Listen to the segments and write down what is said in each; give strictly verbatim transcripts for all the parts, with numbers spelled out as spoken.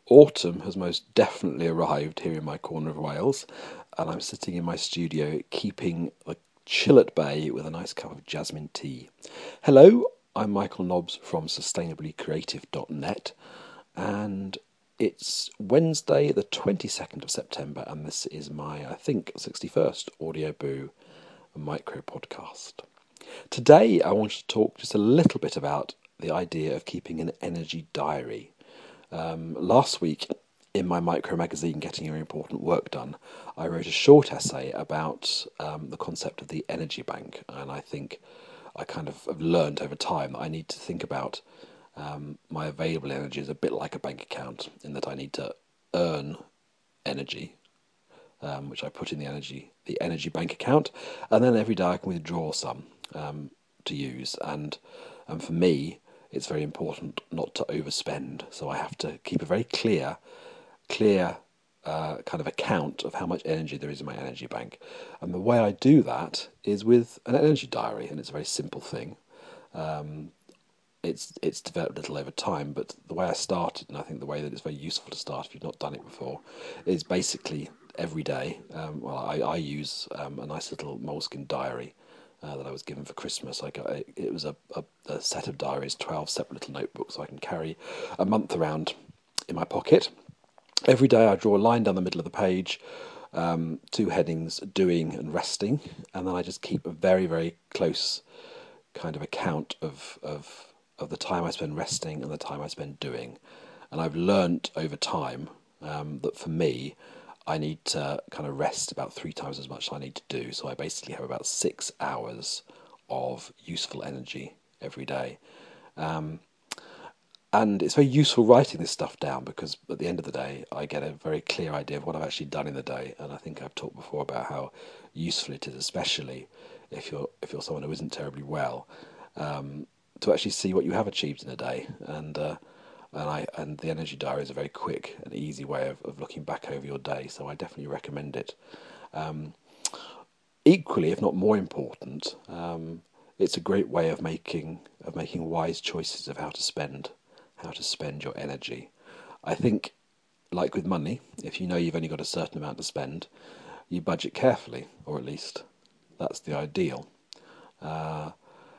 Autumn has most definitely arrived here in my corner of Wales, and I'm sitting in my studio keeping the chill at bay with a nice cup of jasmine tea. Hello, I'm Michael Nobbs from sustainably creative dot net, and it's Wednesday, the twenty-second of September, and this is my, I think, sixty-first Audio Boo micro podcast. Today, I want to talk just a little bit about the idea of keeping an energy diary. Um, last week, in my micro magazine, Getting Your Important Work Done, I wrote a short essay about um, the concept of the energy bank, and I think I kind of have learned over time that I need to think about um, my available energy as a bit like a bank account, in that I need to earn energy, um, which I put in the energy the energy bank account, and then every day I can withdraw some um, to use. And and for me, it's very important not to overspend. So I have to keep a very clear, clear uh, kind of account of how much energy there is in my energy bank. And the way I do that is with an energy diary, and it's a very simple thing. Um, it's it's developed a little over time, but the way I started, and I think the way that it's very useful to start if you've not done it before, is basically every day. Um, well, I, I use um, a nice little Moleskine diary uh, that I was given for Christmas. I got it was a, a, a set of diaries, twelve separate little notebooks, so I can carry a month around in my pocket. Every day I draw a line down the middle of the page, um, two headings, doing and resting, and then I just keep a very, very close kind of account of of of the time I spend resting and the time I spend doing. And I've learnt over time um, that for me, I need to kind of rest about three times as much as I need to do. So I basically have about six hours of useful energy every day. Um, and it's very useful writing this stuff down, because at the end of the day, I get a very clear idea of what I've actually done in the day. And I think I've talked before about how useful it is, especially if you're if you're someone who isn't terribly well, um, to actually see what you have achieved in a day. And uh, and I and the energy diary is a very quick and easy way of, of looking back over your day. So I definitely recommend it. Um, equally, if not more important, um, it's a great way of making of making wise choices of how to spend how to spend your energy. I think, like with money, if you know you've only got a certain amount to spend, you budget carefully, or at least that's the ideal. Uh,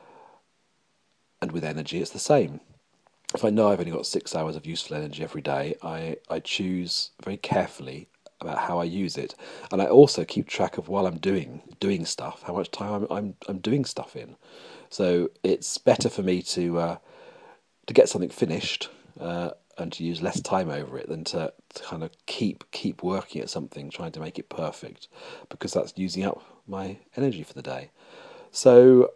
and with energy, it's the same. If I know I've only got six hours of useful energy every day, I, I choose very carefully about how I use it, and I also keep track of, while I'm doing doing stuff, how much time I'm I'm, I'm doing stuff in. So it's better for me to uh, to get something finished uh, and to use less time over it than to, to kind of keep keep working at something, trying to make it perfect, because that's using up my energy for the day. So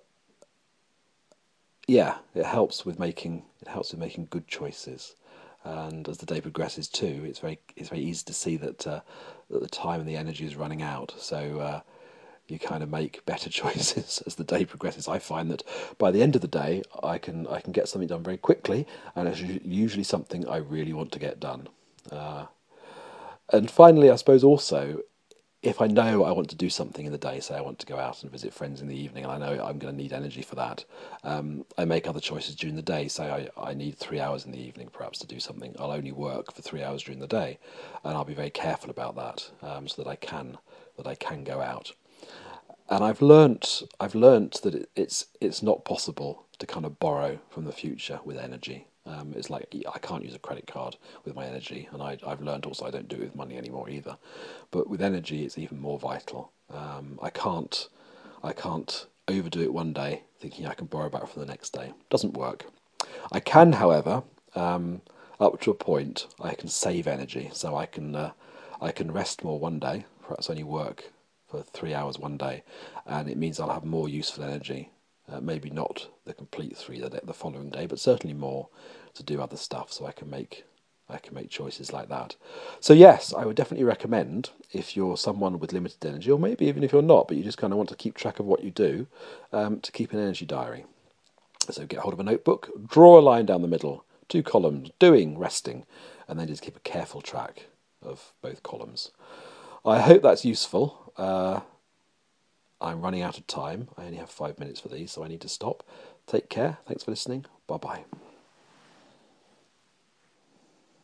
yeah, it helps with making it helps with making good choices. And as the day progresses too, it's very it's very easy to see that uh, that the time and the energy is running out. So uh, you kind of make better choices as the day progresses. I find that by the end of the day, I can I can get something done very quickly, and it's usually something I really want to get done. Uh, and finally, I suppose also, if I know I want to do something in the day, say I want to go out and visit friends in the evening, and I know I'm going to need energy for that, um, I make other choices during the day. Say I, I need three hours in the evening perhaps to do something. I'll only work for three hours during the day, and I'll be very careful about that, um, so that I can that I can go out. And I've learnt I've learnt that it, it's it's not possible to kind of borrow from the future with energy. Um, it's like I can't use a credit card with my energy, and I, I've learned also I don't do it with money anymore either. But with energy, it's even more vital. Um, I can't I can't overdo it one day thinking I can borrow back from the next day. Doesn't work. I can, however, um, up to a point, I can save energy, so I can uh, I can rest more one day, perhaps only work for three hours one day, and it means I'll have more useful energy. Uh, maybe not the complete three the, the following day, but certainly more to do other stuff. So I can make I can make choices like that. So yes, I would definitely recommend, if you're someone with limited energy, or maybe even if you're not, but you just kind of want to keep track of what you do, um, to keep an energy diary. So get hold of a notebook, draw a line down the middle, two columns, doing, resting, and then just keep a careful track of both columns. I hope that's useful. Uh, I'm running out of time. I only have five minutes for these, so I need to stop. Take care. Thanks for listening. Bye bye.